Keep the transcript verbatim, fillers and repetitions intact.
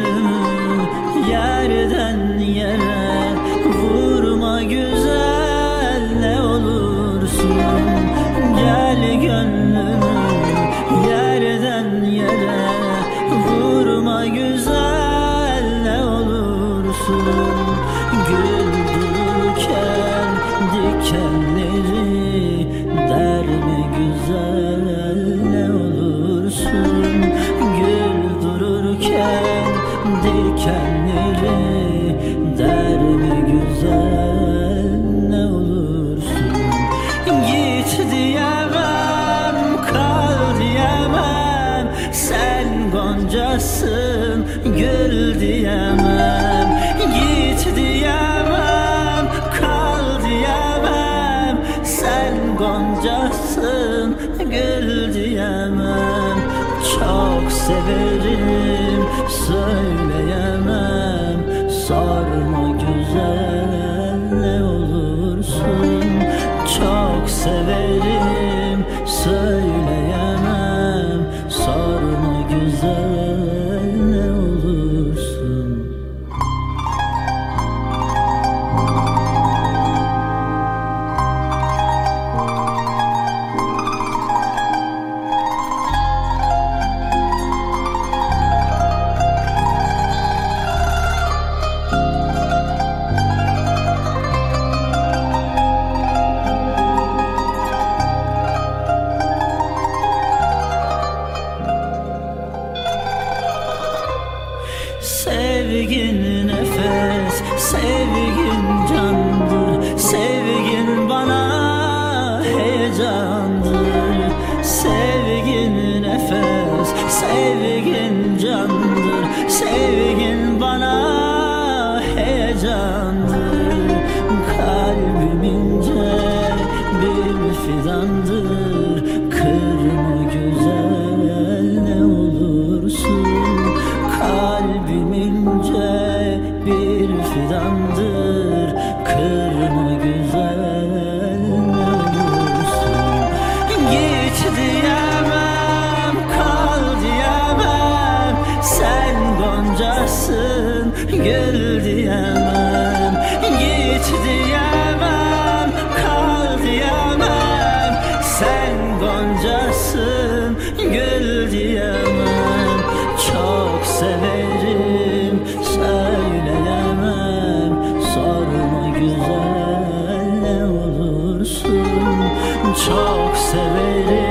gönlümü yerden yere vurma güzel ne olursun. Gel gönlümü yerden yere vurma güzel ne olursun. Güldürürken dikenleri derme güzel ne olursun. Güldürürken dikenleri derme güzel ne olursun. Git diyemem, kal diyemem, sen goncasın, gül diyemem. Git diyemem, kal diyemem, sen goncasın, gül diyemem. Çok severim, söyleyemem, sorma güzel ne olursun. Çok severim, söyleyemem, sorma güzel ne olursun. Sevgin nefes, sevgin candır, sevgin bana heyecandır. Sevgin nefes, sevgin candır, sevgin bana heyecandır. Kalbim ince bir fidandır, kırma güzel ne olursun. Kalbim ince bir fidandır, kırma güzel ne olursun. Git diyemem, kal diyemem, sen goncasın, gül diyemem. Git diyemem, kal diyemem, sen goncasın, gül diyemem. Çok severim, söyleyemem, sorma güzel ne olursun. Çok severim,